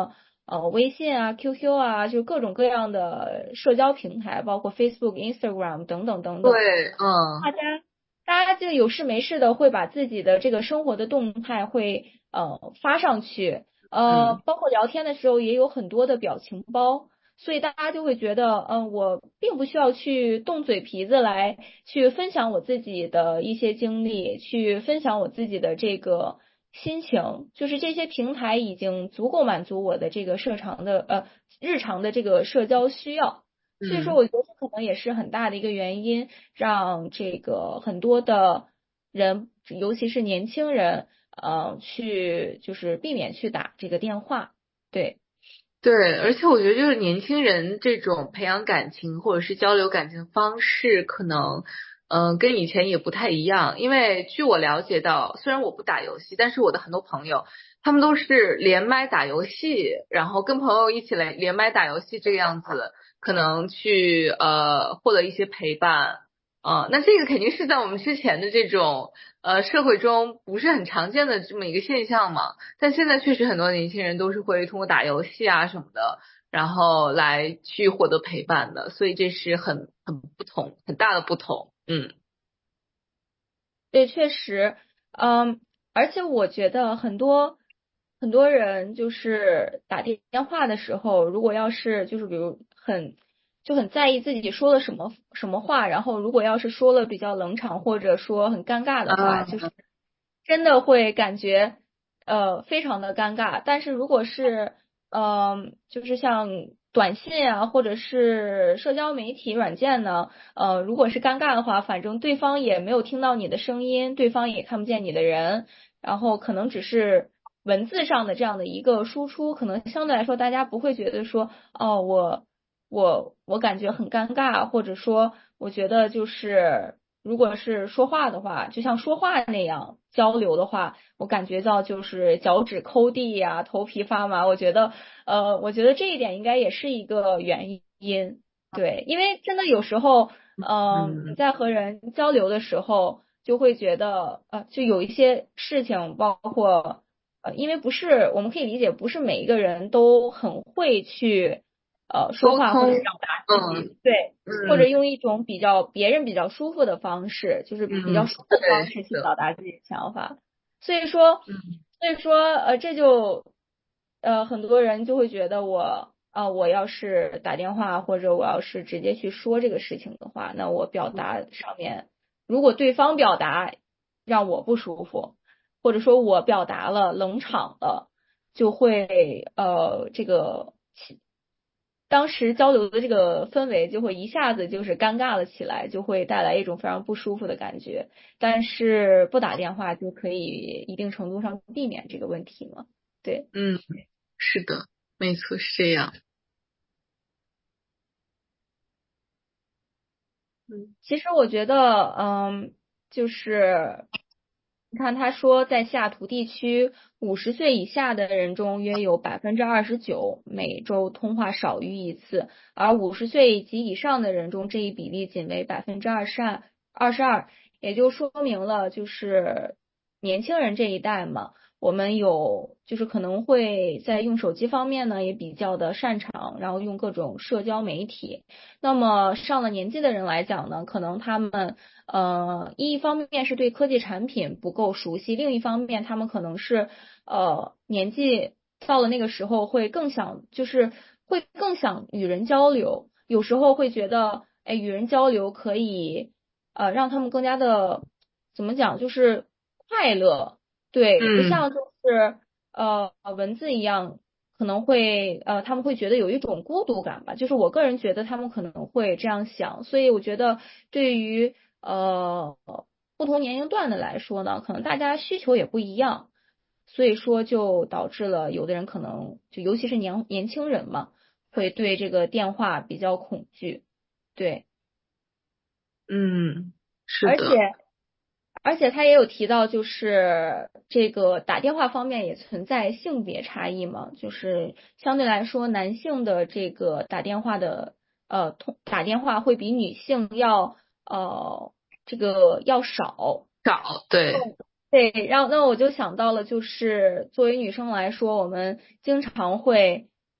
呃微信啊、Q Q 啊，就各种各样的社交平台，包括 Facebook、Instagram 等等等等。 对，嗯， 大家大家就有事没事的会把自己的这个生活的动态会呃发上去，呃， 嗯包括聊天的时候也有很多的表情包。所以大家就会觉得，嗯、呃，我并不需要去动嘴皮子来去分享我自己的一些经历，去分享我自己的这个心情，就是这些平台已经足够满足我的这个社常的呃日常的这个社交需要。所以说， 嗯。 我觉得这可能也是很大的一个原因，让这个很多的人，尤其是年轻人，呃，去就是避免去打这个电话。对。 对，而且我觉得就是年轻人这种培养感情或者是交流感情的方式，可能嗯、呃跟以前也不太一样。因为据我了解到，虽然我不打游戏，但是我的很多朋友他们都是连麦打游戏，然后跟朋友一起来连麦打游戏这个样子，可能去呃获得一些陪伴。啊、那这个肯定是在我们之前的这种呃社会中不是很常见的这么一个现象嘛。但现在确实很多年轻人都是会通过打游戏啊什么的，然后来去获得陪伴的，所以这是很很不同，很大的不同。嗯对，确实，嗯，而且我觉得很多很多人就是打电话的时候，如果要是就是比如很就很在意自己说了什么什么话，然后如果要是说了比较冷场或者说很尴尬的话，就是啊真的会感觉呃非常的尴尬。但是如果是嗯，就是像短信啊，或者是社交媒体软件呢，呃，如果是尴尬的话，反正对方也没有听到你的声音，对方也看不见你的人，然后可能只是文字上的这样的一个输出，可能相对来说大家不会觉得说，哦，我我我感觉很尴尬，或者说我觉得就是如果是说话的话，就像说话那样交流的话。我感觉到就是脚趾抠地呀、头皮发麻。我觉得，呃，我觉得这一点应该也是一个原因。对，因为真的有时候，嗯、你嗯， 在和人交流的时候，就会觉得，呃，就有一些事情，包括，呃，因为不是，我们可以理解，不是每一个人都很会去，呃，说沟通， 话或者表达自嗯己，对。或者嗯用一种比较别人比较舒服的方式，就是比较嗯， 舒服的对， 方式去是的， 表达自己的想法。所以说， 嗯所以说，呃，这就，呃，很多人就会觉得我，啊、我要是打电话或者我要是直接去说这个事情的话，那我表达上面，如果对方表达让我不舒服，或者说我表达了冷场了，就会，呃，这个。当时交流的这个氛围就会一下子就是尴尬了起来，就会带来一种非常不舒服的感觉。但是不打电话就可以一定程度上避免这个问题嘛？对。 嗯，是的，没错，是这样。嗯其实我觉得，嗯，就是你看他说，在西雅图地区，五十岁以下的人中，约有百分之二十九每周通话少于一次，而五十岁及以上的人中，这一比例仅为百分之二十二，二十二，也就说明了，就是年轻人这一代嘛。我们有就是可能会在用手机方面呢也比较的擅长，然后用各种社交媒体。那么上了年纪的人来讲呢，可能他们呃一方面是对科技产品不够熟悉，另一方面他们可能是呃年纪到了那个时候会更想就是会更想与人交流，有时候会觉得哎与人交流可以呃让他们更加的怎么讲就是快乐。对，不嗯像就是呃文字一样，可能会呃他们会觉得有一种孤独感吧，就是我个人觉得他们可能会这样想，所以我觉得对于呃不同年龄段的来说呢，可能大家需求也不一样，所以说就导致了有的人可能就尤其是年年轻人嘛，会对这个电话比较恐惧，对。 嗯，是而且的， 而且他也有提到，就是这个打电话方面也存在性别差异嘛，就是相对来说，男性的这个打电话的呃通打电话会比女性要呃这个要少。 少，对， 对，然后那我就想到了，就是作为女生来说，我们经常会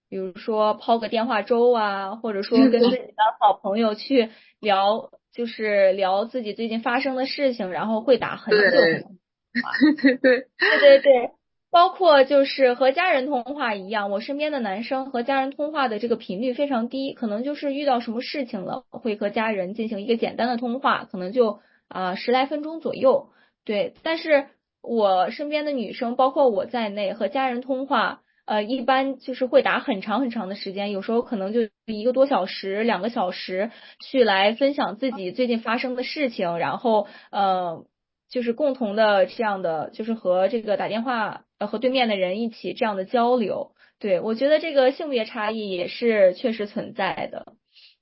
比如说抛个电话粥啊，或者说跟自己的好朋友去聊，就是聊自己最近发生的事情，然后会打很久很久的话。 对对对对对，包括就是和家人通话一样，我身边的男生和家人通话的这个频率非常低，可能就是遇到什么事情了，会和家人进行一个简单的通话，可能就啊、呃十来分钟左右。对，但是我身边的女生，包括我在内，和家人通话，呃，一般就是会打很长很长的时间，有时候可能就一个多小时、两个小时，去来分享自己最近发生的事情，然后呃，就是共同的这样的，就是和这个打电话呃和对面的人一起这样的交流。对，我觉得这个性别差异也是确实存在的。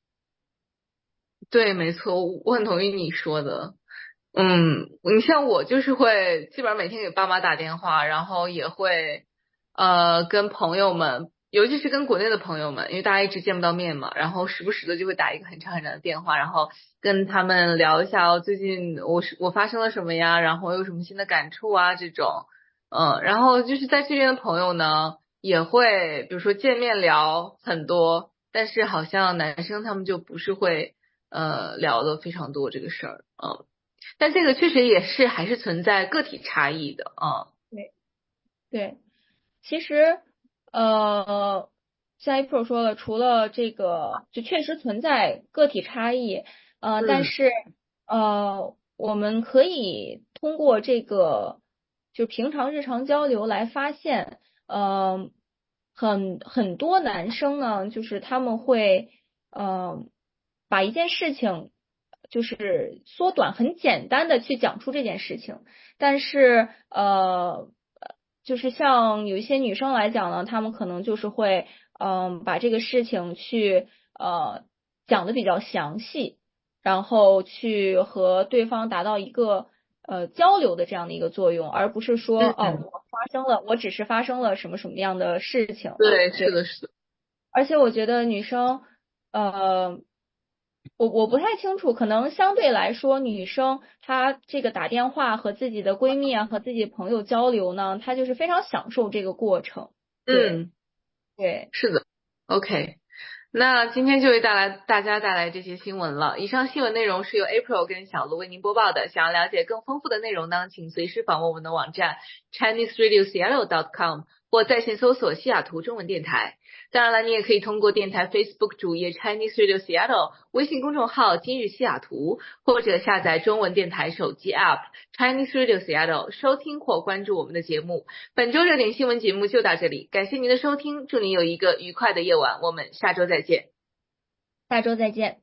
对，没错，我很同意你说的。嗯，你像我就是会基本上每天给爸妈打电话，然后也会呃跟朋友们，尤其是跟国内的朋友们，因为大家一直见不到面嘛，然后时不时的就会打一个很长很长的电话，然后跟他们聊一下哦，最近我是我发生了什么呀，然后有什么新的感触啊这种。嗯，然后就是在这边的朋友呢，也会比如说见面聊很多，但是好像男生他们就不是会呃聊的非常多这个事儿。嗯。但这个确实也是还是存在个体差异的啊。 对对，其实呃，像 April 说了，除了这个，就确实存在个体差异，呃，但嗯是呃，我们可以通过这个就平常日常交流来发现，呃，很很多男生呢，就是他们会呃把一件事情就是缩短，很简单的去讲出这件事情。但是呃，就是像有一些女生来讲呢，她们可能就是会嗯、把这个事情去呃讲的比较详细，然后去和对方达到一个呃交流的这样的一个作用，而不是说哦嗯， 我发生了，我只是发生了什么什么样的事情。 对，是对。 的，是的。 而且我觉得女生，呃，我我不太清楚，可能相对来说，女生她这个打电话和自己的闺蜜啊，和自己朋友交流呢，她就是非常享受这个过程。对嗯， 对， 是的。OK，那今天就为带来大家带来这些新闻了。以上新闻内容是由 April 跟小卢为您播报的。想要了解更丰富的内容呢，请随时访问我们的网站 chinese radio seattle dot com 或在线搜索西雅图中文电台。当然了，你也可以通过电台 Facebook 主页 Chinese Radio Seattle、微信公众号今日西雅图，或者下载中文电台手机 App Chinese Radio Seattle 收听或关注我们的节目。本周热点新闻节目就到这里，感谢您的收听，祝您有一个愉快的夜晚，我们下周再见。 下周再见。